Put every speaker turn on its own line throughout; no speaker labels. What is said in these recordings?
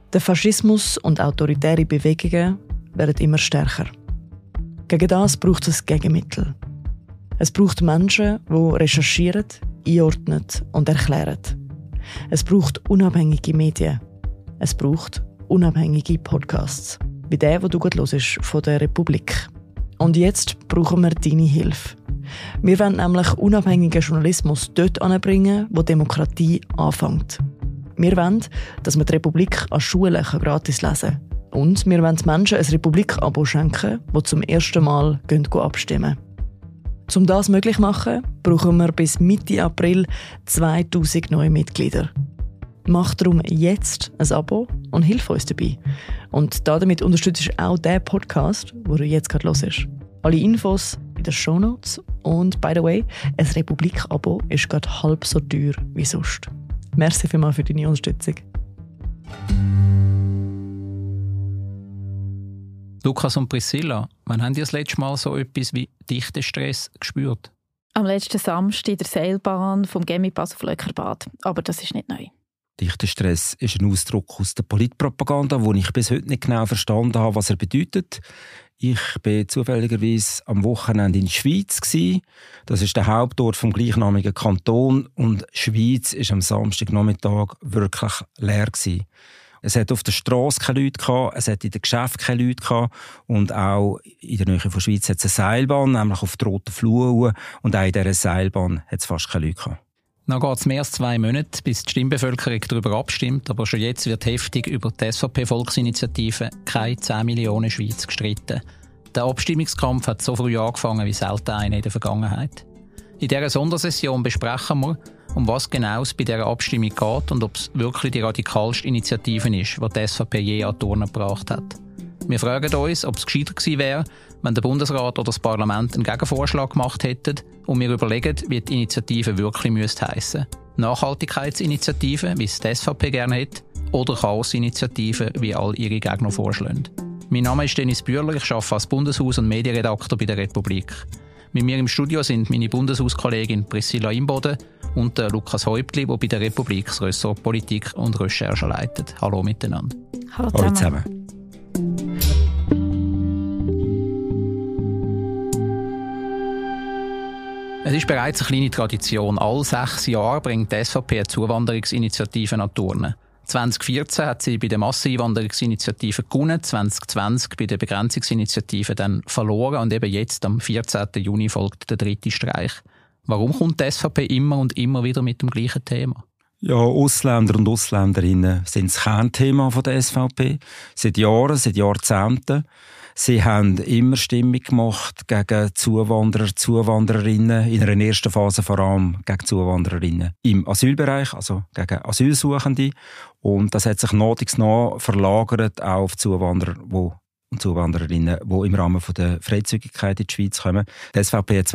Der Faschismus und autoritäre Bewegungen werden immer stärker. Gegen das braucht es Gegenmittel. Es braucht Menschen, die recherchieren, einordnen und erklären. Es braucht unabhängige Medien. Es braucht unabhängige Podcasts. Wie der, den du gerade hörst, von der Republik. Und jetzt brauchen wir deine Hilfe. Wir wollen nämlich unabhängigen Journalismus dort anbringen, wo Demokratie anfängt. Wir wollen, dass man die Republik an Schulen gratis lesen kann. Und wir wollen Menschen ein Republik-Abo schenken, die zum ersten Mal abstimmen gehen. Um das möglich zu machen, brauchen wir bis Mitte April 2000 neue Mitglieder. Mach darum jetzt ein Abo und hilf uns dabei. Und damit unterstützt du auch den Podcast, den du jetzt gerade hörst. Alle Infos in den Shownotes. Und by the way, ein Republik-Abo ist gerade halb so teuer wie sonst. Merci vielmals für deine Unterstützung.
Lukas und Priscilla, wann habt ihr das letzte Mal so etwas wie Dichtestress gespürt?
Am letzten Samstag in der Seilbahn vom Gemipass auf Löckerbad. Aber das ist nicht neu.
Dichtestress ist ein Ausdruck aus der Politpropaganda, wo ich bis heute nicht genau verstanden habe, was er bedeutet. Ich war zufälligerweise am Wochenende in der Schweiz. Das ist der Hauptort vom gleichnamigen Kanton. Und die Schweiz war am Samstagnachmittag wirklich leer. Es hat auf der Strasse keine Leute gehabt, es hat in den Geschäften keine Leute gehabt. Und auch in der Nähe von der Schweiz hat es eine Seilbahn, nämlich auf der Roten Flur. Und auch in dieser Seilbahn hat es fast keine Leute gehabt.
Noch geht es mehr als 2 Monate, bis die Stimmbevölkerung darüber abstimmt. Aber schon jetzt wird heftig über die SVP-Volksinitiative «Keine 10 Millionen Schweiz» gestritten. Der Abstimmungskampf hat so früh angefangen wie selten einer in der Vergangenheit. In dieser Sondersession besprechen wir, um was genau es bei dieser Abstimmung geht und ob es wirklich die radikalste Initiative ist, die die SVP je an die Urne gebracht hat. Wir fragen uns, ob es gescheiter gewesen wäre, wenn der Bundesrat oder das Parlament einen Gegenvorschlag gemacht hätten, und wir überlegen, wie die Initiative wirklich heissen müsste. Nachhaltigkeitsinitiative, wie es die SVP gerne hätte, oder Chaosinitiative, wie all ihre Gegner vorschlagen. Mein Name ist Dennis Bühler, ich arbeite als Bundeshaus- und Medienredakteur bei der Republik. Mit mir im Studio sind meine Bundeshauskollegin Priscilla Imboden und Lukas Häuptli, der bei der Republik das Ressort Politik und Recherche leitet. Hallo miteinander.
Hallo zusammen.
Es ist bereits eine kleine Tradition. Alle 6 Jahre bringt die SVP eine Zuwanderungsinitiative an die Urne. 2014 hat sie bei der Masseneinwanderungsinitiative gewonnen, 2020 bei der Begrenzungsinitiative dann verloren und eben jetzt am 14. Juni folgt der 3. Streich. Warum kommt die SVP immer und immer wieder mit dem gleichen Thema?
Ja, Ausländer und Ausländerinnen sind das Kernthema der SVP. Seit Jahren, seit Jahrzehnten. Sie haben immer Stimmung gemacht gegen Zuwanderer, Zuwandererinnen, in einer ersten Phase vor allem gegen Zuwandererinnen im Asylbereich, also gegen Asylsuchende. Und das hat sich nach verlagert auch auf Zuwanderer und Zuwandererinnen, die im Rahmen der Freizügigkeit in die Schweiz kommen. Die SVP hat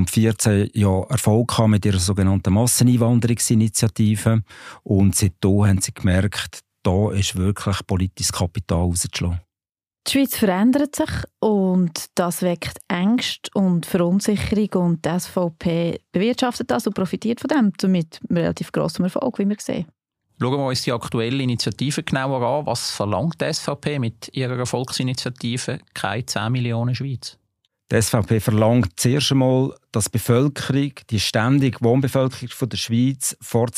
2014 ja Erfolg gehabt mit ihrer sogenannten Masseneinwanderungsinitiative. Und seitdem haben sie gemerkt, da ist wirklich politisches Kapital rauszuschlagen.
Die Schweiz verändert sich und das weckt Ängste und Verunsicherung und die SVP bewirtschaftet das und profitiert von dem mit relativ grossem Erfolg, wie wir sehen.
Schauen wir uns die aktuelle Initiative genauer an. Was verlangt die SVP mit ihrer Volksinitiative «Keine 10 Millionen Schweiz»?
Die SVP verlangt zuerst einmal, dass die Bevölkerung, die ständige Wohnbevölkerung der Schweiz vor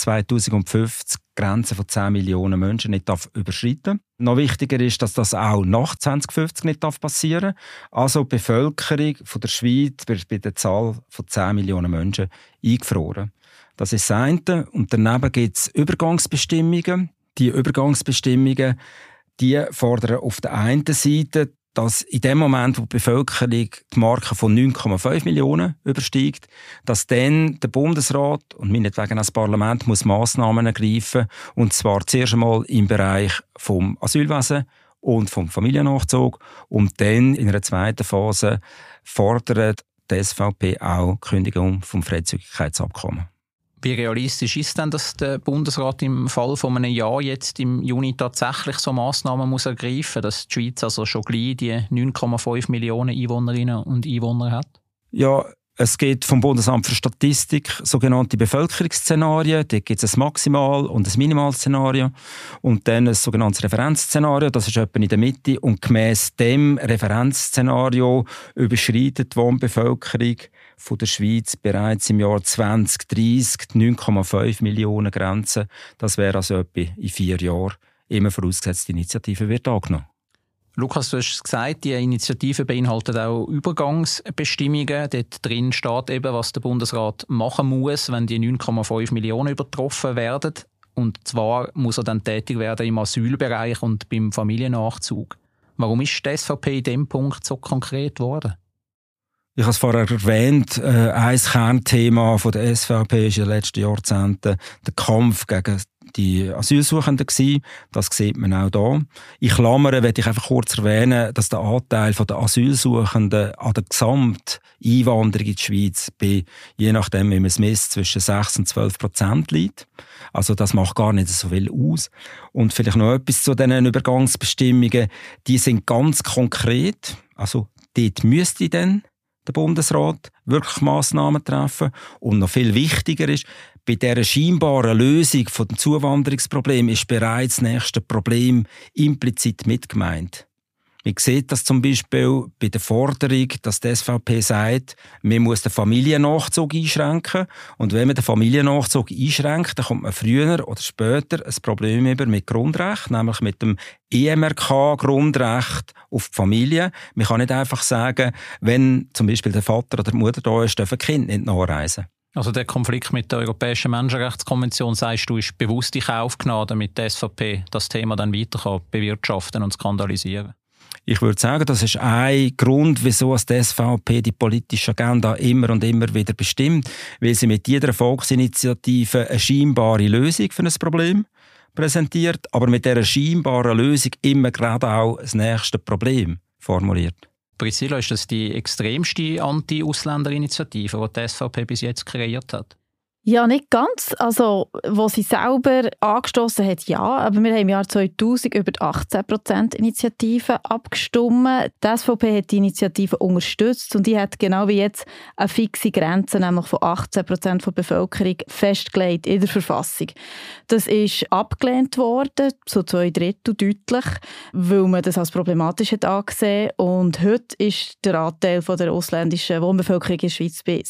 2050 die Grenze von 10 Millionen Menschen nicht überschreiten darf. Noch wichtiger ist, dass das auch nach 2050 nicht passieren darf. Also die Bevölkerung der Schweiz wird bei der Zahl von 10 Millionen Menschen eingefroren. Das ist das eine. Und daneben gibt es Übergangsbestimmungen. Die Übergangsbestimmungen die fordern auf der einen Seite, dass in dem Moment, wo die Bevölkerung die Marke von 9,5 Millionen übersteigt, dass dann der Bundesrat und meinetwegen das Parlament muss Massnahmen ergreifen, und zwar zuerst einmal im Bereich vom Asylwesen und vom Familiennachzug, und dann in einer zweiten Phase fordert die SVP auch die Kündigung vom Freizügigkeitsabkommen.
Wie realistisch ist denn, dass der Bundesrat im Fall von einem Jahr jetzt im Juni tatsächlich so Massnahmen muss ergreifen, dass die Schweiz also schon gleich die 9,5 Millionen Einwohnerinnen und Einwohner hat?
Ja, Es gibt vom Bundesamt für Statistik sogenannte Bevölkerungsszenarien. Dort gibt es ein Maximal- und ein Minimalszenario. Und dann ein sogenanntes Referenzszenario. Das ist etwa in der Mitte. Und gemäss dem Referenzszenario überschreitet die Wohnbevölkerung von der Schweiz bereits im Jahr 2030 die 9,5 Millionen Grenze. Das wäre also etwa in 4 Jahren, immer vorausgesetzt, die Initiative wird angenommen.
Lukas, du hast gesagt, die Initiative beinhaltet auch Übergangsbestimmungen. Dort drin steht eben, was der Bundesrat machen muss, wenn die 9,5 Millionen übertroffen werden. Und zwar muss er dann tätig werden im Asylbereich und beim Familiennachzug. Warum ist die SVP in diesem Punkt so konkret geworden?
Ich habe es vorher erwähnt, ein Kernthema der SVP ist in den letzten Jahrzehnten der Kampf gegen die Asylsuchenden gewesen. Das sieht man auch hier. In Klammern möchte ich einfach kurz erwähnen, dass der Anteil der Asylsuchenden an der Gesamteinwanderung in die Schweiz bei, je nachdem, wie man es misst, zwischen 6 und 12% liegt. Also das macht gar nicht so viel aus. Und vielleicht noch etwas zu diesen Übergangsbestimmungen. Die sind ganz konkret. Also dort müsste dann der Bundesrat wirklich Massnahmen treffen. Und noch viel wichtiger ist, bei dieser scheinbaren Lösung des Zuwanderungsproblems ist bereits das nächste Problem implizit mitgemeint. Man sieht das zum Beispiel bei der Forderung, dass die SVP sagt, man muss den Familiennachzug einschränken. Und wenn man den Familiennachzug einschränkt, dann kommt man früher oder später ein Problem über mit Grundrecht, nämlich mit dem EMRK-Grundrecht auf die Familie. Man kann nicht einfach sagen, wenn zum Beispiel der Vater oder die Mutter da ist, dürfen die Kinder nicht nachreisen.
Also der Konflikt mit der Europäischen Menschenrechtskonvention, sagst du, ist bewusst in Kauf genommen, damit die SVP das Thema dann weiter bewirtschaften und skandalisieren?
Ich würde sagen, das ist ein Grund, wieso die SVP die politische Agenda immer und immer wieder bestimmt, weil sie mit jeder Volksinitiative eine scheinbare Lösung für ein Problem präsentiert, aber mit dieser scheinbaren Lösung immer gerade auch das nächste Problem formuliert.
Priscilla, ist das die extremste Anti-Ausländer-Initiative, die die SVP bis jetzt kreiert hat?
Ja, nicht ganz. Also, wo sie selber angestoßen hat, ja. Aber wir haben im Jahr 2000 über die 18% Initiative abgestimmt. Die SVP hat die Initiative unterstützt und die hat genau wie jetzt eine fixe Grenze, nämlich von 18% der Bevölkerung, festgelegt in der Verfassung. Das ist abgelehnt worden, so 2/3 deutlich, weil man das als problematisch hat angesehen. Und heute ist der Anteil von der ausländischen Wohnbevölkerung in der Schweiz bei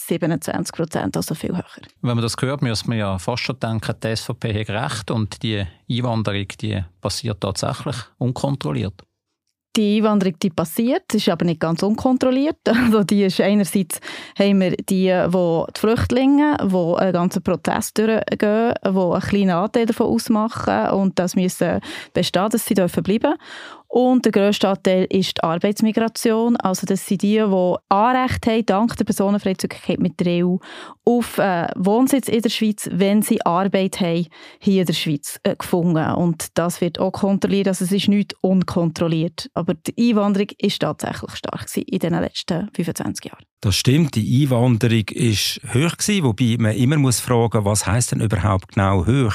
27%, also viel höher.
Wenn man das hört, müsste man ja fast schon denken, die SVP hat recht und die Einwanderung, die passiert tatsächlich unkontrolliert.
Die Einwanderung, die passiert, ist aber nicht ganz unkontrolliert. Also die ist einerseits haben wir die Flüchtlinge, die einen ganzen Prozess durchgehen, die einen kleinen Anteil davon ausmachen und das müssen bestehen, dass sie bleiben dürfen. Und der grösste Anteil ist die Arbeitsmigration. Also das sind die Anrecht haben, dank der Personenfreizügigkeit mit der EU, auf Wohnsitz in der Schweiz, wenn sie Arbeit haben, hier in der Schweiz gefunden. Und das wird auch kontrolliert. Also es ist nicht unkontrolliert. Aber die Einwanderung ist tatsächlich stark in den letzten 25 Jahren.
Das stimmt, die Einwanderung war hoch gewesen, wobei man immer muss fragen, was heisst denn überhaupt genau hoch?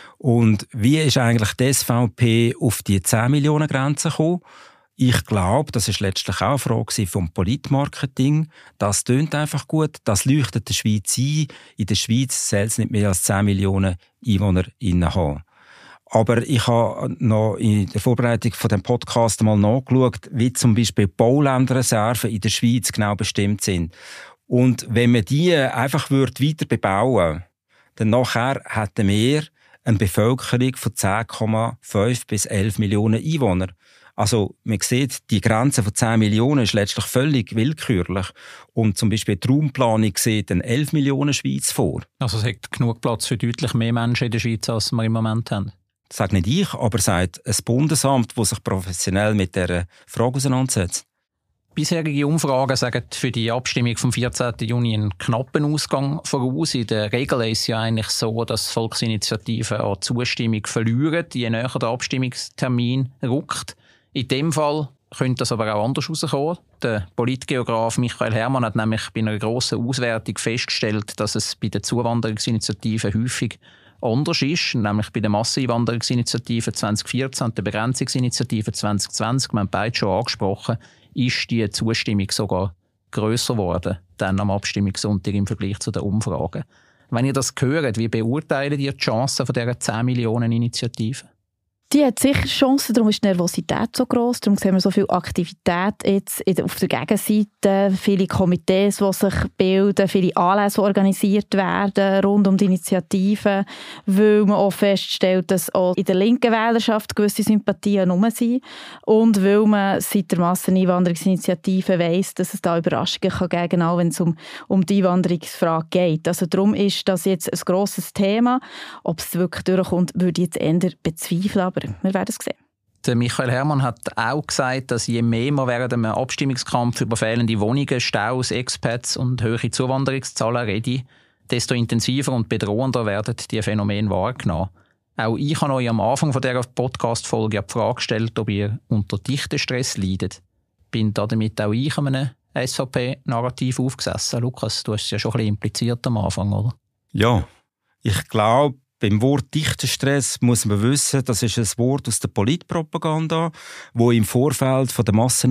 Und wie ist eigentlich die SVP auf die 10 Millionen Grenze gekommen? Ich glaube, das ist letztlich auch eine Frage vom Politmarketing. Das tönt einfach gut, das leuchtet der Schweiz ein. In der Schweiz soll es nicht mehr als 10 Millionen EinwohnerInnen haben. Aber ich habe noch in der Vorbereitung von dem Podcast mal nachgeschaut, wie zum Beispiel Baulandreserven in der Schweiz genau bestimmt sind. Und wenn man die einfach weiter bebauen würde, dann nachher hätten wir eine Bevölkerung von 10,5 bis 11 Millionen Einwohnern. Also man sieht, die Grenze von 10 Millionen ist letztlich völlig willkürlich. Und zum Beispiel die Raumplanung sieht eine 11 Millionen Schweiz vor.
Also es hat genug Platz für deutlich mehr Menschen in der Schweiz, als wir im Moment haben?
Das sage nicht ich, aber sagt ein Bundesamt, das sich professionell mit dieser Frage auseinandersetzt.
Bisherige Umfragen sagen für die Abstimmung vom 14. Juni einen knappen Ausgang voraus. In der Regel ist es ja eigentlich so, dass Volksinitiativen an Zustimmung verlieren, je näher der Abstimmungstermin rückt. In dem Fall könnte das aber auch anders herauskommen. Der Politgeograf Michael Herrmann hat nämlich bei einer grossen Auswertung festgestellt, dass es bei den Zuwanderungsinitiativen häufig anders ist, nämlich bei der Masseneinwanderungsinitiative 2014 und der Begrenzungsinitiative 2020, wir haben beide schon angesprochen, ist die Zustimmung sogar grösser geworden, dann am Abstimmungssonntag im Vergleich zu den Umfragen. Wenn ihr das hört, wie beurteilt ihr die Chancen von dieser 10 Millionen Initiative?
Die hat sicher Chancen, darum ist die Nervosität so gross, darum sehen wir so viel Aktivität jetzt auf der Gegenseite, viele Komitees, die sich bilden, viele Anlässe, die organisiert werden rund um die Initiative, weil man auch feststellt, dass auch in der linken Wählerschaft gewisse Sympathien herum sind und weil man seit der Masseneinwanderungsinitiative weiss, dass es da Überraschungen kann geben, genau wenn es um die Einwanderungsfrage geht. Also darum ist das jetzt ein grosses Thema. Ob es wirklich durchkommt, würde ich jetzt eher bezweifeln, aber wir werden es sehen.
Der Michael Herrmann hat auch gesagt, dass je mehr man während einem Abstimmungskampf über fehlende Wohnungen, Staus, Expats und hohe Zuwanderungszahlen rede, desto intensiver und bedrohender werden die Phänomene wahrgenommen. Auch ich habe euch am Anfang dieser Podcast-Folge die Frage gestellt, ob ihr unter Dichtenstress leidet. Bin damit auch ich an einem SVP-Narrativ aufgesessen? Lukas, du hast es ja schon ein bisschen impliziert am Anfang, oder?
Ja, ich glaube, beim Wort Dichtenstress muss man wissen, das ist ein Wort aus der Politpropaganda, wo im Vorfeld von der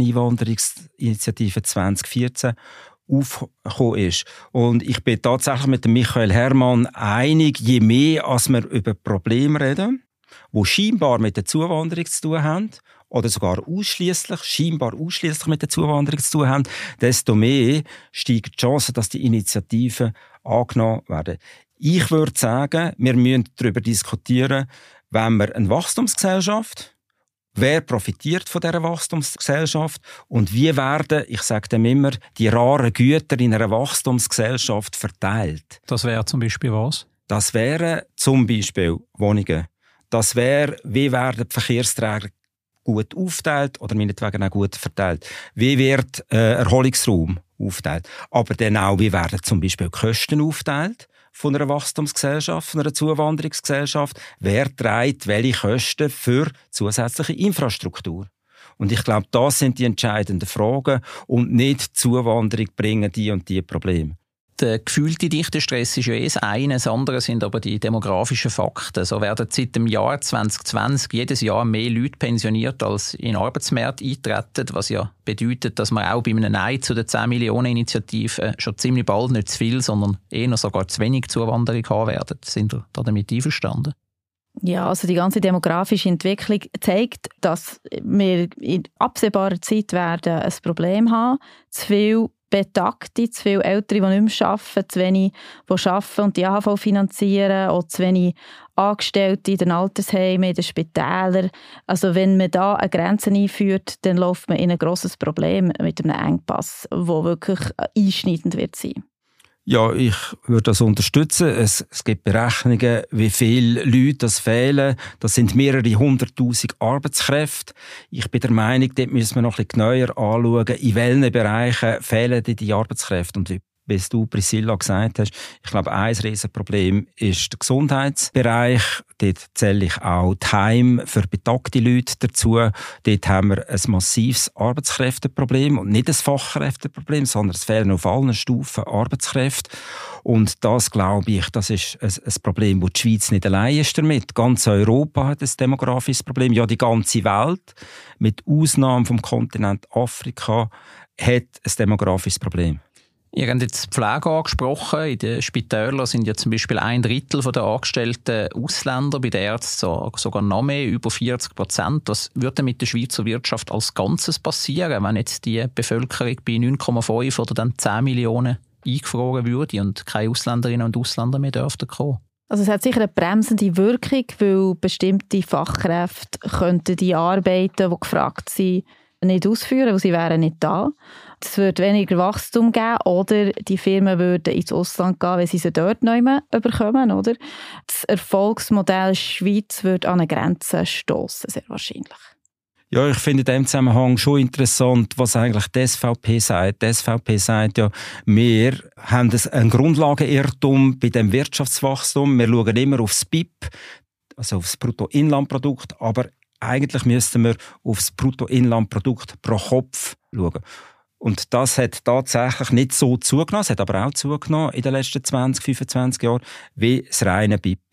Masseneinwanderungsinitiative 2014 aufgekommen ist. Und ich bin tatsächlich mit dem Michael Herrmann einig, je mehr als wir über Probleme reden, die scheinbar mit der Zuwanderung zu tun haben, oder sogar scheinbar ausschliesslich mit der Zuwanderung zu tun haben, desto mehr steigt die Chance, dass die Initiativen angenommen werden. Ich würde sagen, wir müssen darüber diskutieren, wenn wir eine Wachstumsgesellschaft, wer profitiert von dieser Wachstumsgesellschaft und wie werden, ich sage dem immer, die raren Güter in einer Wachstumsgesellschaft verteilt.
Das wäre zum Beispiel was?
Das wären zum Beispiel Wohnungen. Das wäre, wie werden die Verkehrsträger gut aufgeteilt oder meinetwegen auch gut verteilt. Wie wird Erholungsraum aufgeteilt? Aber dann auch, wie werden zum Beispiel Kosten aufgeteilt von einer Wachstumsgesellschaft, von einer Zuwanderungsgesellschaft? Wer trägt welche Kosten für zusätzliche Infrastruktur? Und ich glaube, das sind die entscheidenden Fragen und nicht Zuwanderung bringen die und die Probleme.
Der gefühlte Dichtenstress ist ja das eine, das andere sind aber die demografischen Fakten. So werden seit dem Jahr 2020 jedes Jahr mehr Leute pensioniert, als in den Arbeitsmarkt eintreten, was ja bedeutet, dass man auch bei einem Nein zu der 10 Millionen Initiative schon ziemlich bald nicht zu viel, sondern eher sogar zu wenig Zuwanderung haben werden. Sind ihr damit einverstanden?
Ja, also die ganze demografische Entwicklung zeigt, dass wir in absehbarer Zeit werden ein Problem haben, zu viel Betagte, zu viele Ältere, die nicht mehr arbeiten, zu wenig, die arbeiten und die AHV finanzieren, auch zu wenig Angestellte in den Altersheimen, in den Spitälern. Also wenn man da eine Grenze einführt, dann läuft man in ein grosses Problem mit einem Engpass, der wirklich einschneidend wird sein.
Ja, ich würde das unterstützen. Es gibt Berechnungen, wie viele Leute das fehlen. Das sind mehrere 100'000 Arbeitskräfte. Ich bin der Meinung, dort müssen wir noch ein bisschen genauer anschauen, in welchen Bereichen fehlen die Arbeitskräfte. Und wie du, Priscilla, gesagt hast, ich glaube, ein Riesenproblem ist der Gesundheitsbereich. Dort zähle ich auch die Heime für betagte Leute dazu. Dort haben wir ein massives Arbeitskräfteproblem und nicht ein Fachkräfteproblem, sondern es fehlen auf allen Stufen Arbeitskräfte. Und das, glaube ich, das ist ein Problem, wo die Schweiz nicht allein ist damit. Ganz Europa hat ein demografisches Problem. Ja, die ganze Welt, mit Ausnahme vom Kontinent Afrika, hat ein demografisches Problem.
Ihr habt jetzt die Pflege angesprochen. In den Spitälern sind ja zum Beispiel 1/3 der Angestellten Ausländer, bei den Ärzten sogar noch mehr, über 40%. Was würde mit der Schweizer Wirtschaft als Ganzes passieren, wenn jetzt die Bevölkerung bei 9,5 oder dann 10 Millionen eingefroren würde und keine Ausländerinnen und Ausländer mehr dürften kommen?
Also es hat sicher eine bremsende Wirkung, weil bestimmte Fachkräfte könnten die Arbeiten, die gefragt sind, nicht ausführen, weil sie wären nicht da. Es würde weniger Wachstum geben oder die Firmen würden ins Ausland gehen, weil sie sie dort nicht mehr bekommen. Oder? Das Erfolgsmodell Schweiz würde an eine Grenze stoßen, sehr wahrscheinlich.
Ja, ich finde in diesem Zusammenhang schon interessant, was eigentlich die SVP sagt. Die SVP sagt ja, wir haben einen Grundlagenirrtum bei dem Wirtschaftswachstum. Wir schauen immer aufs BIP, also aufs Bruttoinlandprodukt, aber eigentlich müssten wir aufs Bruttoinlandprodukt pro Kopf schauen. Und das hat tatsächlich nicht so zugenommen, es hat aber auch zugenommen in den letzten 20, 25 Jahren, wie das reine BIP.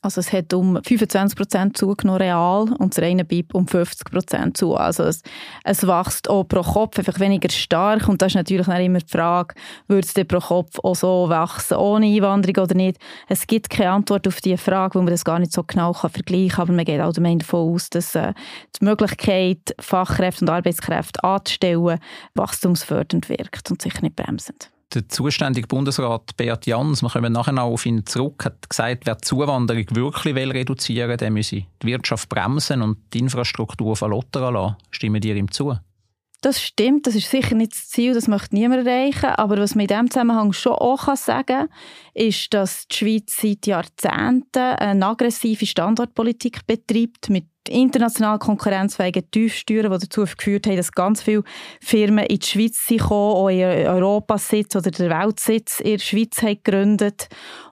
Also es hat um 25% zugenommen real und das reine BIP um 50% zu. Also es wächst auch pro Kopf einfach weniger stark und das ist natürlich dann immer die Frage, würde es pro Kopf auch so wachsen ohne Einwanderung oder nicht? Es gibt keine Antwort auf diese Frage, weil man das gar nicht so genau vergleichen kann, aber man geht allgemein davon aus, dass die Möglichkeit, Fachkräfte und Arbeitskräfte anzustellen, wachstumsfördernd wirkt und sicher nicht bremsend.
Der zuständige Bundesrat Beat Jans, wir kommen nachher noch auf ihn zurück, hat gesagt, wer die Zuwanderung wirklich reduzieren will, der müsse die Wirtschaft bremsen und die Infrastruktur verlottern lassen. Stimmen ihr ihm zu?
Das stimmt, das ist sicher nicht das Ziel, das möchte niemand erreichen. Aber was man in diesem Zusammenhang schon auch sagen kann, ist, dass die Schweiz seit Jahrzehnten eine aggressive Standortpolitik betreibt mit international konkurrenzfähigen Tiefsteuern, die dazu geführt haben, dass ganz viele Firmen in die Schweiz gekommen, auch in Europasitz oder der Weltsitz in der Schweiz haben gegründet.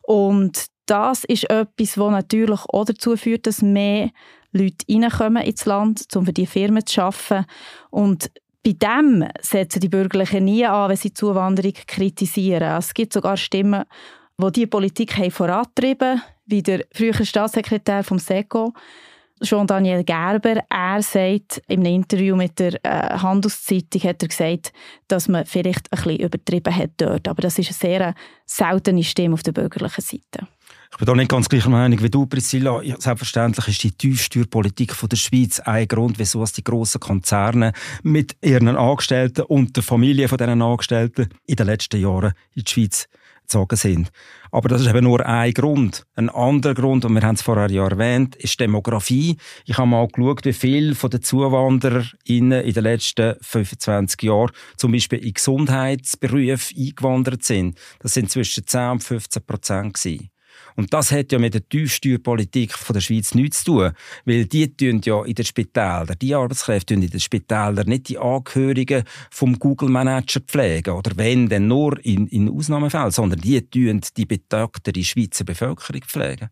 Und das ist etwas, das natürlich auch dazu führt, dass mehr Leute reinkommen ins Land, um für diese Firmen zu arbeiten. Und bei dem setzen die Bürgerlichen nie an, wenn sie die Zuwanderung kritisieren. Es gibt sogar Stimmen, die diese Politik haben vorantrieben, wie der frühere Staatssekretär vom SECO, Jean-Daniel Gerber. Er sagt in einem Interview mit der Handelszeitung, hat er gesagt, dass man vielleicht ein bisschen übertrieben hat dort. Aber das ist eine sehr seltene Stimme auf der bürgerlichen Seite.
Ich bin da nicht ganz gleicher Meinung wie du, Priscilla. Ja, selbstverständlich ist die Tiefsteuerpolitik von der Schweiz ein Grund, wieso die grossen Konzerne mit ihren Angestellten und der Familie von diesen Angestellten in den letzten Jahren in die Schweiz gezogen sind. Aber das ist eben nur ein Grund. Ein anderer Grund, und wir haben es vorher ja erwähnt, ist Demografie. Ich habe mal geschaut, wie viele von den ZuwandererInnen in den letzten 25 Jahren zum Beispiel in Gesundheitsberufe eingewandert sind. Das sind zwischen 10 und 15% gewesen. Und das hat ja mit der Tiefsteuerpolitik von der Schweiz nichts zu tun, weil die tun ja in den Spitälern, die Arbeitskräfte tun in den Spitälern nicht die Angehörigen vom Google-Manager pflegen oder wenn, dann nur in Ausnahmefällen, sondern die tun die betagtere Schweizer Bevölkerung pflegen.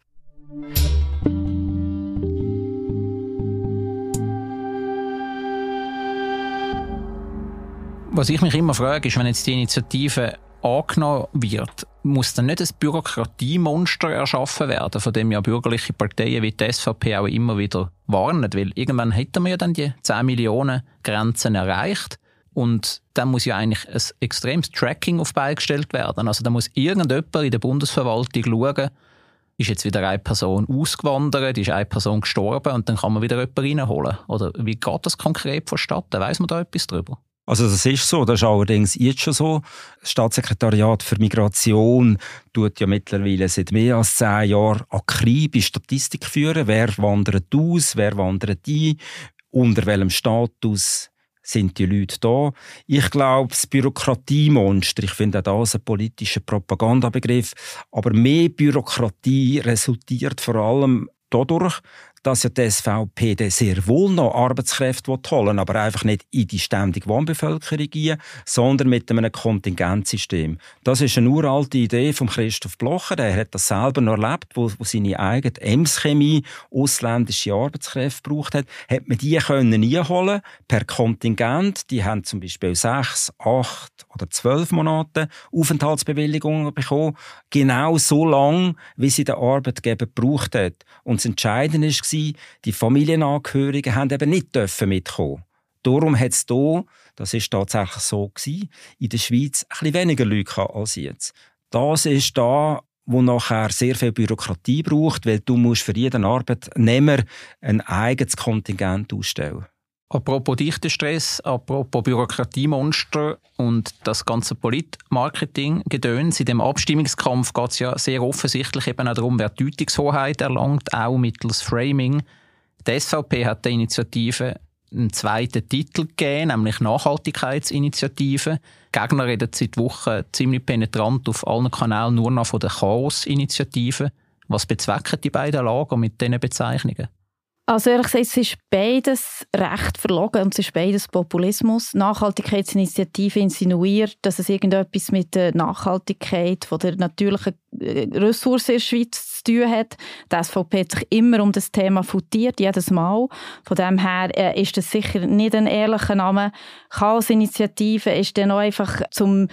Was ich mich immer frage, ist, wenn jetzt die Initiative angenommen wird, muss dann nicht ein Bürokratiemonster erschaffen werden, von dem ja bürgerliche Parteien wie die SVP auch immer wieder warnen, weil irgendwann hätten wir ja dann die 10 Millionen Grenzen erreicht und dann muss ja eigentlich ein extremes Tracking auf Beine gestellt werden. Also da muss irgendjemand in der Bundesverwaltung schauen, ist jetzt wieder eine Person ausgewandert, ist eine Person gestorben und dann kann man wieder jemanden reinholen. Oder wie geht das konkret vonstatten? Weiss man da etwas darüber?
Also das ist so, das ist allerdings jetzt schon so. Das Staatssekretariat für Migration tut ja mittlerweile seit mehr als 10 Jahren akribisch Statistik führen. Wer wandert aus, wer wandert ein, unter welchem Status sind die Leute da. Ich glaube, das Bürokratiemonster, ich finde auch das ein politischer Propagandabegriff, aber mehr Bürokratie resultiert vor allem dadurch, dass ja die SVP sehr wohl noch Arbeitskräfte holen will, aber einfach nicht in die ständige Wohnbevölkerung gehen, sondern mit einem Kontingentsystem. Das ist eine uralte Idee von Christoph Blocher. Er hat das selber noch erlebt, wo seine eigene Ems-Chemie ausländische Arbeitskräfte gebraucht hat. Hat man die können einholen per Kontingent. Die haben zum Beispiel 6, 8 oder 12 Monate Aufenthaltsbewilligungen bekommen. Genau so lange, wie sie der Arbeitgeber gebraucht hat. Und das Entscheidende ist, die Familienangehörigen haben eben nicht mitkommen. Darum hat es hier, das ist tatsächlich so gewesen, in der Schweiz ein bisschen weniger Leute als jetzt. Das ist da, wo nachher sehr viel Bürokratie braucht, weil du musst für jeden Arbeitnehmer ein eigenes Kontingent ausstellen.
Apropos Dichtestress, apropos Bürokratiemonster und das ganze Politmarketing-Gedöns. In dem Abstimmungskampf geht es ja sehr offensichtlich eben auch darum, wer Deutungshoheit erlangt, auch mittels Framing. Die SVP hat der Initiative einen zweiten Titel gegeben, nämlich Nachhaltigkeitsinitiative. Die Gegner reden seit Wochen ziemlich penetrant auf allen Kanälen nur noch von der Chaos-Initiative. Was bezwecken die beiden Lager mit diesen Bezeichnungen?
Also ehrlich gesagt, es ist beides recht verlogen und es ist beides Populismus. Nachhaltigkeitsinitiative insinuiert, dass es irgendetwas mit der Nachhaltigkeit von der natürlichen Ressourcen in der Schweiz zu tun hat. Die SVP hat sich immer um das Thema futiert, jedes Mal. Von dem her ist das sicher nicht ein ehrlicher Name. Chaos-Initiative ist dann auch einfach zum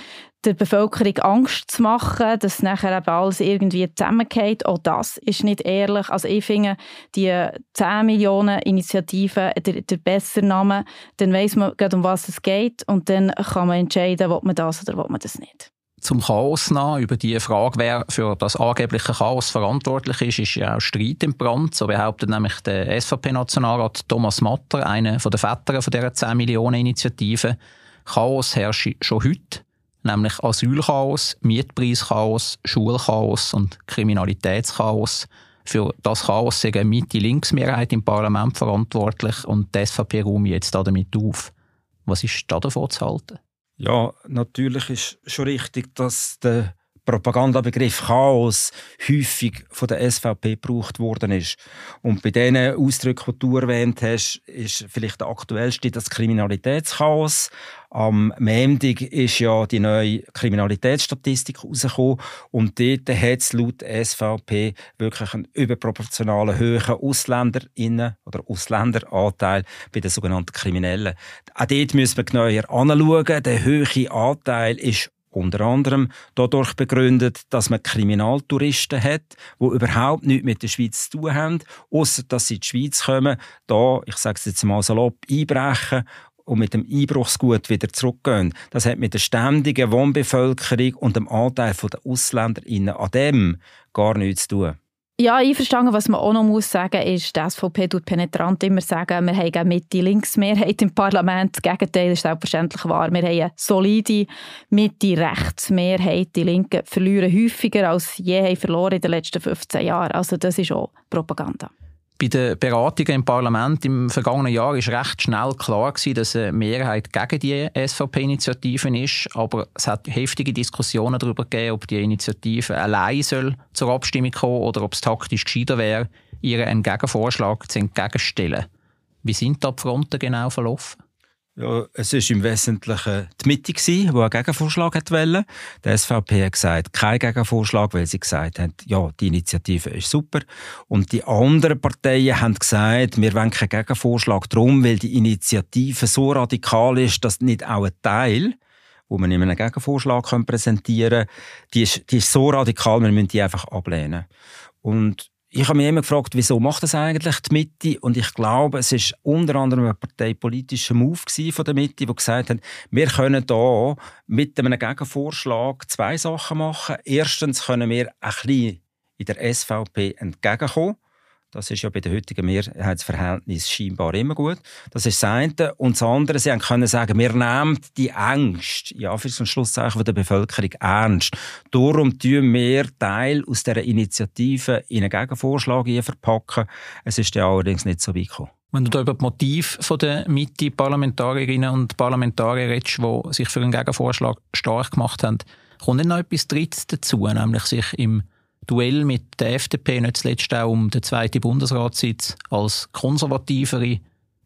der Bevölkerung Angst zu machen, dass nachher eben alles irgendwie zusammengeht. Auch das ist nicht ehrlich. Also ich finde, die 10 Millionen Initiativen, der bessere Name, dann weiss man, um was es geht und dann kann man entscheiden, will man das oder will man das nicht.
Zum Chaos nach, über die Frage, wer für das angebliche Chaos verantwortlich ist ja auch Streit im Brand. So behauptet nämlich der SVP-Nationalrat Thomas Matter, einer der Väter von dieser 10 Millionen Initiative. Chaos herrscht schon heute, nämlich Asylchaos, Mietpreischaos, Schulchaos und Kriminalitätschaos. Für das Chaos ist eine Mitte-Links-Mehrheit im Parlament verantwortlich und die SVP räumt jetzt damit auf. Was ist da davon zu halten?
Ja, natürlich ist schon richtig, dass der Propagandabegriff Chaos häufig von der SVP gebraucht worden ist. Und bei diesen Ausdrücken, die du erwähnt hast, ist vielleicht der aktuellste das Kriminalitätschaos. Am Montag ist ja die neue Kriminalitätsstatistik rausgekommen und dort hat es laut SVP wirklich einen überproportionalen hohen Ausländerinnen- oder Ausländeranteil bei den sogenannten Kriminellen. Auch dort müssen wir genauer anschauen. Der hohe Anteil ist unter anderem dadurch begründet, dass man Kriminaltouristen hat, die überhaupt nichts mit der Schweiz zu tun haben, ausser dass sie in die Schweiz kommen, da, ich sage es jetzt mal salopp, einbrechen und mit dem Einbruchsgut wieder zurückgehen. Das hat mit der ständigen Wohnbevölkerung und dem Anteil der AusländerInnen an dem gar nichts zu tun.
Ja, einverstanden. Was man auch noch muss sagen ist, die SVP tut penetrant immer sagen, wir haben eine Mitte-Links-Mehrheit im Parlament. Das Gegenteil ist selbstverständlich wahr. Wir haben eine solide Mitte-Rechts-Mehrheit. Die Linken verlieren häufiger als je verloren in den letzten 15 Jahren. Also das ist auch Propaganda.
Bei den Beratungen im Parlament im vergangenen Jahr war recht schnell klar, dass eine Mehrheit gegen die SVP-Initiativen ist. Aber es hat heftige Diskussionen darüber gegeben, ob die Initiative allein zur Abstimmung kommen oder ob es taktisch gescheiter wäre, ihr einen Gegenvorschlag zu entgegenstellen. Wie sind da die Fronten genau verlaufen?
Ja, es war im Wesentlichen die Mitte, die einen Gegenvorschlag wollte. Die SVP hat gesagt, kein Gegenvorschlag, weil sie gesagt hat, ja, die Initiative ist super. Und die anderen Parteien haben gesagt, wir wollen keinen Gegenvorschlag drum, weil die Initiative so radikal ist, dass nicht auch ein Teil, wo man in einem Gegenvorschlag präsentieren kann, die ist so radikal, wir müssen die einfach ablehnen. Und ich habe mich immer gefragt, wieso macht das eigentlich die Mitte? Und ich glaube, es ist unter anderem ein parteipolitischer Move von der Mitte, die gesagt hat, wir können da mit einem Gegenvorschlag 2 Sachen machen. Erstens können wir ein bisschen in der SVP entgegenkommen. Das ist ja bei den heutigen Mehrheitsverhältnissen scheinbar immer gut. Das ist das eine. Und das andere, sie können sagen, wir nehmen die Ängste, ja, für so ein Schlusszeichen der Bevölkerung ernst. Darum tun wir Teil aus dieser Initiative in einen Gegenvorschlag verpacken. Es ist ja allerdings nicht so weit gekommen.
Wenn du da über die Motive der Mitte-Parlamentarierinnen und Parlamentarier redest, die sich für einen Gegenvorschlag stark gemacht haben, kommt dann noch etwas Drittes dazu, nämlich sich im Duell mit der FDP nicht zuletzt auch um den 2. Bundesratssitz als konservativere,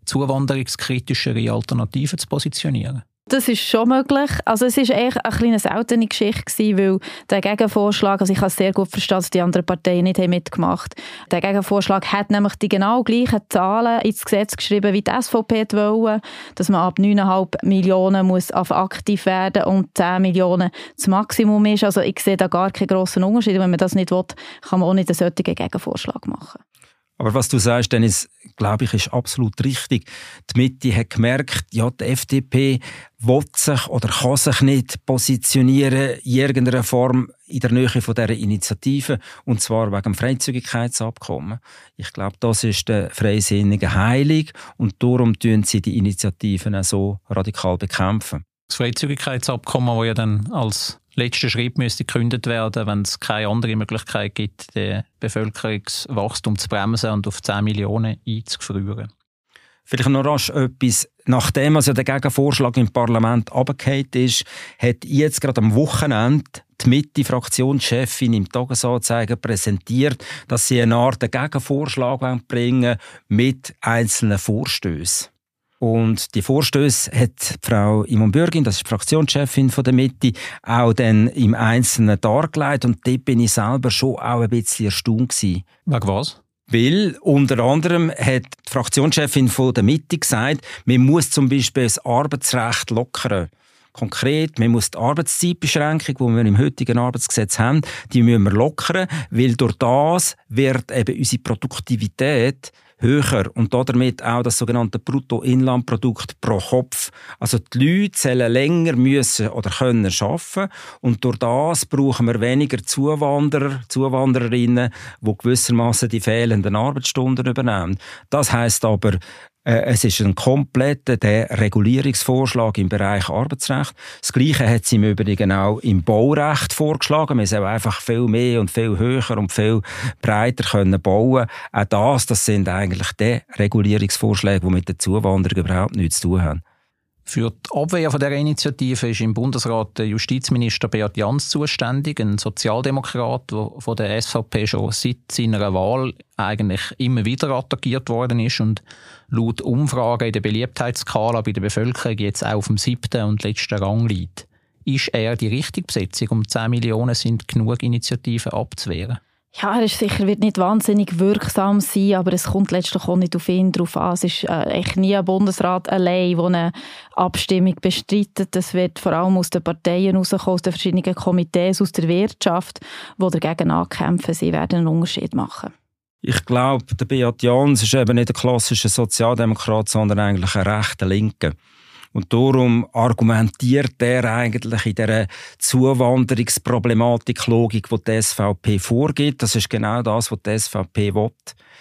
zuwanderungskritischere Alternative zu positionieren?
Das ist schon möglich. Also es war eigentlich eine kleine seltene Geschichte, weil der Gegenvorschlag, also ich kann es sehr gut verstehen, dass die anderen Parteien nicht mitgemacht haben. Der Gegenvorschlag hat nämlich die genau gleichen Zahlen ins Gesetz geschrieben, wie die SVP wollte, dass man ab 9,5 Millionen muss aktiv werden und 10 Millionen das Maximum ist. Also ich sehe da gar keinen grossen Unterschied. Wenn man das nicht will, kann man auch nicht einen solchen Gegenvorschlag machen.
Aber was du sagst, Dennis, glaube ich, ist absolut richtig. Die Mitte hat gemerkt, ja, die FDP will sich oder kann sich nicht positionieren in irgendeiner Form in der Nähe von dieser Initiative, und zwar wegen dem Freizügigkeitsabkommen. Ich glaube, das ist der Freisinnigen heilig und darum tun sie die Initiativen auch so radikal bekämpfen.
Das Freizügigkeitsabkommen, das ja dann als letzter Schritt müsste gekündigt werden, wenn es keine andere Möglichkeit gibt, das Bevölkerungswachstum zu bremsen und auf 10 Millionen einzufrieren.
Vielleicht noch rasch etwas. Nachdem also der Gegenvorschlag im Parlament runtergefallen ist, hat jetzt gerade am Wochenende die Mitte-Fraktionschefin im Tagesanzeiger präsentiert, dass sie eine Art Gegenvorschlag bringen mit einzelnen Vorstößen. Und die Vorstöße hat Frau Imon Bürgin, das ist die Fraktionschefin der Mitte, auch dann im Einzelnen dargelegt. Und dort bin ich selber schon auch ein bisschen erstaunt gewesen.
Wegen was?
Weil unter anderem hat die Fraktionschefin der Mitte gesagt, man muss zum Beispiel das Arbeitsrecht lockern. Konkret, man muss die Arbeitszeitbeschränkung, die wir im heutigen Arbeitsgesetz haben, die müssen wir lockern, weil durch das wird eben unsere Produktivität höher und damit auch das sogenannte Bruttoinlandprodukt pro Kopf. Also die Leute sollen länger müssen oder können arbeiten und durch das brauchen wir weniger Zuwanderer, Zuwandererinnen, die gewissermaßen die fehlenden Arbeitsstunden übernehmen. Das heisst aber, es ist ein kompletter Regulierungsvorschlag im Bereich Arbeitsrecht. Das Gleiche hat sie im Übrigen auch im Baurecht vorgeschlagen. Wir sollen einfach viel mehr und viel höher und viel breiter können bauen. Auch das sind eigentlich die Regulierungsvorschläge, die mit der Zuwanderung überhaupt nichts zu tun haben.
Für die Abwehr von dieser Initiative ist im Bundesrat der Justizminister Beat Jans zuständig, ein Sozialdemokrat, der von der SVP schon seit seiner Wahl eigentlich immer wieder attackiert worden ist und laut Umfragen in der Beliebtheitsskala bei der Bevölkerung jetzt auch auf dem 7. und letzten Rang liegt. Ist er die richtige Besetzung? Um 10 Millionen sind genug Initiativen abzuwehren.
Ja, wird nicht wahnsinnig wirksam sein, aber es kommt letztlich auch nicht auf ihn drauf an. Es ist echt nie ein Bundesrat allein, der eine Abstimmung bestreitet. Das wird vor allem aus den Parteien rauskommen, aus den verschiedenen Komitees, aus der Wirtschaft, die dagegen ankämpfen. Sie werden einen Unterschied machen.
Ich glaube, der Beat Jans ist eben nicht ein klassischer Sozialdemokrat, sondern eigentlich ein rechter Linker. Und darum argumentiert er eigentlich in dieser Zuwanderungsproblematik-Logik, die die SVP vorgibt. Das ist genau das, was die SVP will.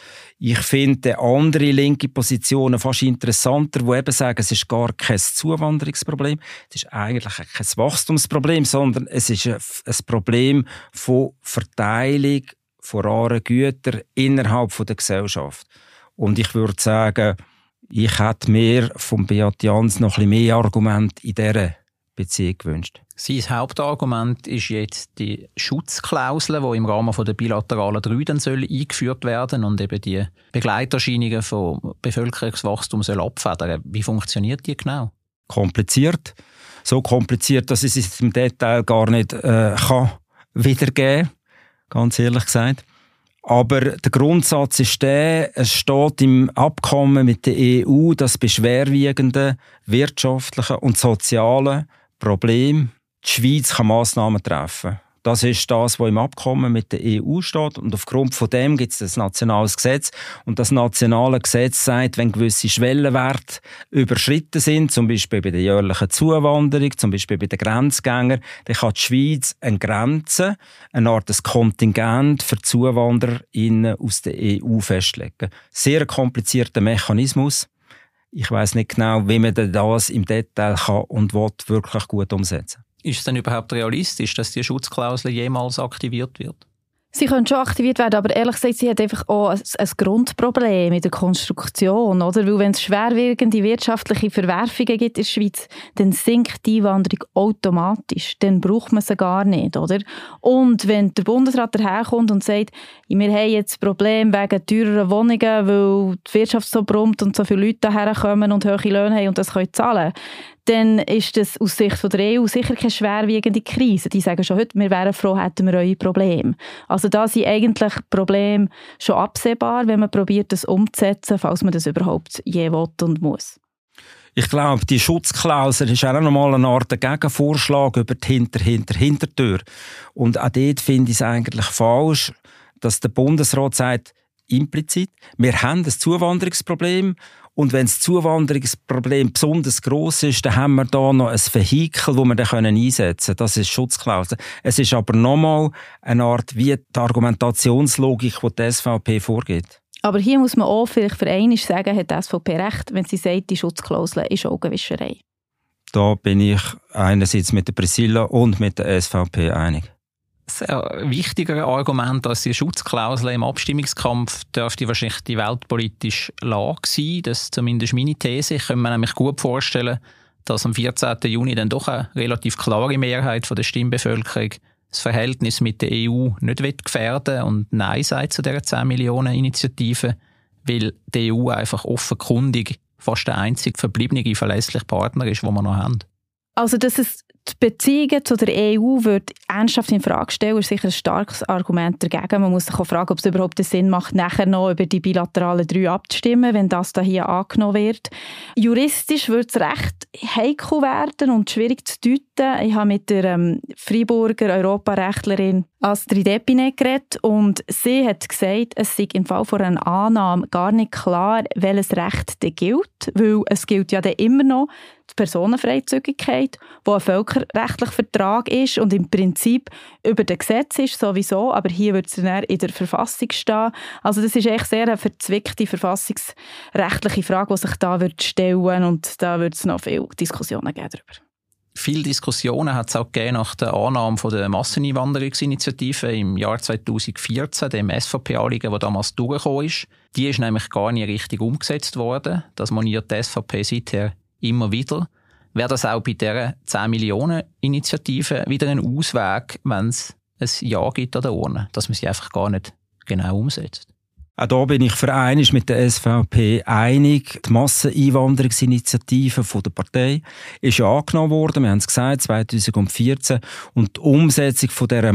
Ich finde andere linke Positionen fast interessanter, die eben sagen, es ist gar kein Zuwanderungsproblem, es ist eigentlich kein Wachstumsproblem, sondern es ist ein Problem von Verteilung von raren Gütern innerhalb der Gesellschaft. Und ich würde sagen, ich hätte mir von Beat Jans noch ein bisschen mehr Argumente in dieser Beziehung gewünscht.
Sein Hauptargument ist jetzt die Schutzklausel, die im Rahmen der bilateralen 3 dann eingeführt werden und eben die Begleiterscheinungen von Bevölkerungswachstum abfedern. Wie funktioniert die genau?
Kompliziert. So kompliziert, dass ich es im Detail gar nicht kann wiedergeben kann, ganz ehrlich gesagt. Aber der Grundsatz ist der, es steht im Abkommen mit der EU, dass bei schwerwiegenden wirtschaftlichen und sozialen Problemen die Schweiz Massnahmen treffen kann. Das ist das, was im Abkommen mit der EU steht. Und aufgrund von dem gibt es ein nationales Gesetz. Und das nationale Gesetz sagt, wenn gewisse Schwellenwerte überschritten sind, zum Beispiel bei der jährlichen Zuwanderung, zum Beispiel bei den Grenzgängern, dann kann die Schweiz eine Grenze, eine Art Kontingent für ZuwandererInnen aus der EU festlegen. Sehr komplizierter Mechanismus. Ich weiss nicht genau, wie man das im Detail kann und will wirklich gut umsetzen kann.
Ist es denn überhaupt realistisch, dass die Schutzklausel jemals aktiviert wird?
Sie können schon aktiviert werden, aber ehrlich gesagt, sie hat einfach auch ein Grundproblem in der Konstruktion, oder? Weil wenn es schwerwiegende wirtschaftliche Verwerfungen gibt in der Schweiz, dann sinkt die Einwanderung automatisch. Dann braucht man sie gar nicht, oder? Und wenn der Bundesrat daherkommt und sagt, wir haben jetzt ein Problem wegen teurerer Wohnungen, weil die Wirtschaft so brummt und so viele Leute daherkommen und hohe Löhne haben und das können zahlen, dann ist das aus Sicht der EU sicher keine schwerwiegende Krise. Die sagen schon heute, wir wären froh, hätten wir eure Probleme. Also da sind eigentlich Probleme schon absehbar, wenn man probiert, das umzusetzen, falls man das überhaupt je will und muss.
Ich glaube, die Schutzklausel ist auch nochmal eine Art Gegenvorschlag über die Hintertür. Und auch dort finde ich es eigentlich falsch, dass der Bundesrat sagt, implizit, wir haben ein Zuwanderungsproblem. Und wenn das Zuwanderungsproblem besonders gross ist, dann haben wir da noch ein Vehikel, das wir dann einsetzen können. Das ist Schutzklausel. Es ist aber nochmal eine Art wie die Argumentationslogik, die die SVP vorgeht.
Aber hier muss man auch vielleicht für einmal sagen, hat die SVP recht, wenn sie sagt, die Schutzklausel ist Augenwischerei. Da
bin ich einerseits mit der Priscilla und mit der SVP einig.
Ein wichtigeres Argument als die Schutzklausel im Abstimmungskampf dürfte wahrscheinlich die weltpolitische Lage sein. Das ist zumindest meine These. Ich kann mir nämlich gut vorstellen, dass am 14. Juni dann doch eine relativ klare Mehrheit von der Stimmbevölkerung das Verhältnis mit der EU nicht gefährden und Nein sagt zu dieser 10 Millionen Initiative, weil die EU einfach offenkundig fast der einzige verbliebene verlässliche Partner ist, den wir noch haben.
Also, dass es die Beziehungen zu der EU wird ernsthaft in Frage stellen, ist sicher ein starkes Argument dagegen. Man muss sich auch fragen, ob es überhaupt Sinn macht, nachher noch über die bilateralen 3 abzustimmen, wenn das da hier angenommen wird. Juristisch wird es recht heikel werden und schwierig zu deuten. Ich habe mit der Freiburger Europarechtlerin Astrid Epine geredet und sie hat gesagt, es sei im Fall von einer Annahme gar nicht klar, welches Recht denn gilt, weil es gilt ja dann immer noch die Personenfreizügigkeit, die ein völkerrechtlicher Vertrag ist und im Prinzip über dem Gesetz ist sowieso, aber hier wird es dann in der Verfassung stehen. Also das ist echt sehr eine verzwickte verfassungsrechtliche Frage, die sich da stellen wird und da wird es noch viele Diskussionen geben darüber.
Viele Diskussionen hat es auch gegeben nach der Annahme der Masseneinwanderungsinitiative im Jahr 2014, dem SVP-Anliegen, das damals durchgekommen ist. Die ist nämlich gar nicht richtig umgesetzt worden. Das moniert die SVP seither immer wieder. Wäre das auch bei dieser 10-Millionen-Initiative wieder ein Ausweg, wenn es ein Ja gibt an der Urne, dass man sie einfach gar nicht genau umsetzt?
Auch da bin ich vereinigt mit der SVP einig. Die Masseneinwanderungsinitiative der Partei ist ja angenommen worden, wir haben es gesagt, 2014. Und die Umsetzung von dieser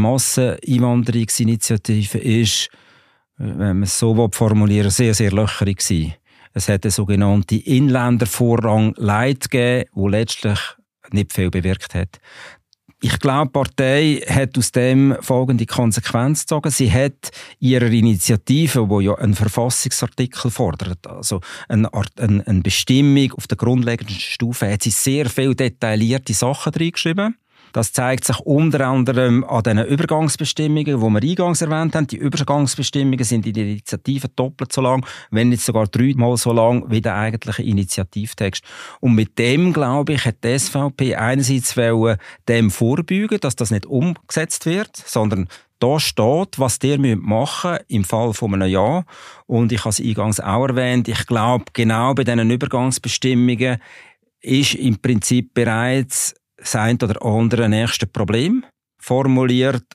Masseneinwanderungsinitiative ist, wenn man es so formulieren will, sehr, sehr löcherig gewesen. Es hat eine sogenannte Inländervorrang Light gegeben, die letztlich nicht viel bewirkt hat. Ich glaube, die Partei hat aus dem folgende Konsequenz gezogen. Sie hat ihre Initiative, die ja einen Verfassungsartikel fordert, also eine Bestimmung auf der grundlegenden Stufe, hat sie sehr viele detaillierte Sachen reingeschrieben. Das zeigt sich unter anderem an den Übergangsbestimmungen, die wir eingangs erwähnt haben. Die Übergangsbestimmungen sind in der Initiative doppelt so lang, wenn nicht sogar 3-mal so lang wie der eigentliche Initiativtext. Und mit dem, glaube ich, hat die SVP einerseits dem vorbeugen, dass das nicht umgesetzt wird, sondern da steht, was ihr machen müsst im Fall von einem Ja. Und ich habe es eingangs auch erwähnt, ich glaube, genau bei diesen Übergangsbestimmungen ist im Prinzip bereits das ein oder andere nächste Problem formuliert,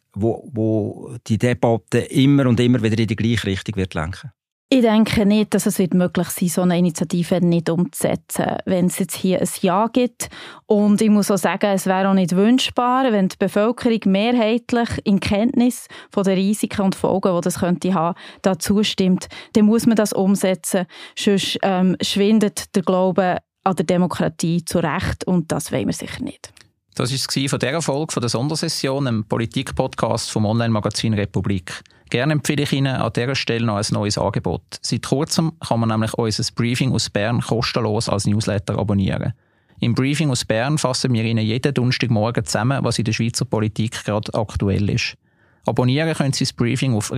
wo die Debatte immer und immer wieder in die gleiche Richtung wird lenken.
Ich denke nicht, dass es möglich sein wird, so eine Initiative nicht umzusetzen, wenn es jetzt hier ein Ja gibt. Und ich muss auch sagen, es wäre auch nicht wünschbar, wenn die Bevölkerung mehrheitlich in Kenntnis von den Risiken und Folgen, die das könnte haben, da zustimmt. Dann muss man das umsetzen, sonst schwindet der Glaube an der Demokratie zu Recht und das wollen wir sicher nicht.
Das war es von dieser Folge von der Sondersession, einem Politik-Podcast vom Online-Magazin Republik. Gerne empfehle ich Ihnen an dieser Stelle noch ein neues Angebot. Seit kurzem kann man nämlich unser Briefing aus Bern kostenlos als Newsletter abonnieren. Im Briefing aus Bern fassen wir Ihnen jeden Donnerstagmorgen zusammen, was in der Schweizer Politik gerade aktuell ist. Abonnieren können Sie das Briefing auf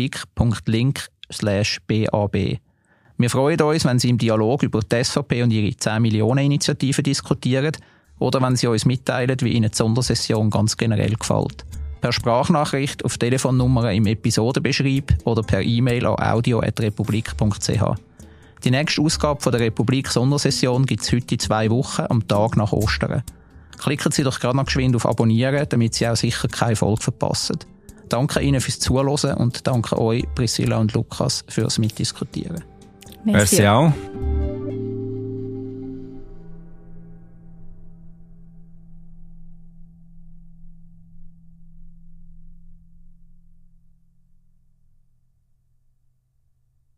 republik.link/BAB. Wir freuen uns, wenn Sie im Dialog über die SVP und ihre 10-Millionen-Initiative diskutieren oder wenn Sie uns mitteilen, wie Ihnen die Sondersession ganz generell gefällt. Per Sprachnachricht auf Telefonnummern im Episodenbeschreib oder per E-Mail an audio@republik.ch. Die nächste Ausgabe von der Republik-Sondersession gibt es heute in 2 Wochen, am Tag nach Ostern. Klicken Sie doch gerade noch geschwind auf Abonnieren, damit Sie auch sicher keine Folge verpassen. Danke Ihnen fürs Zuhören und danke euch, Priscilla und Lukas, fürs Mitdiskutieren.
Merci auch.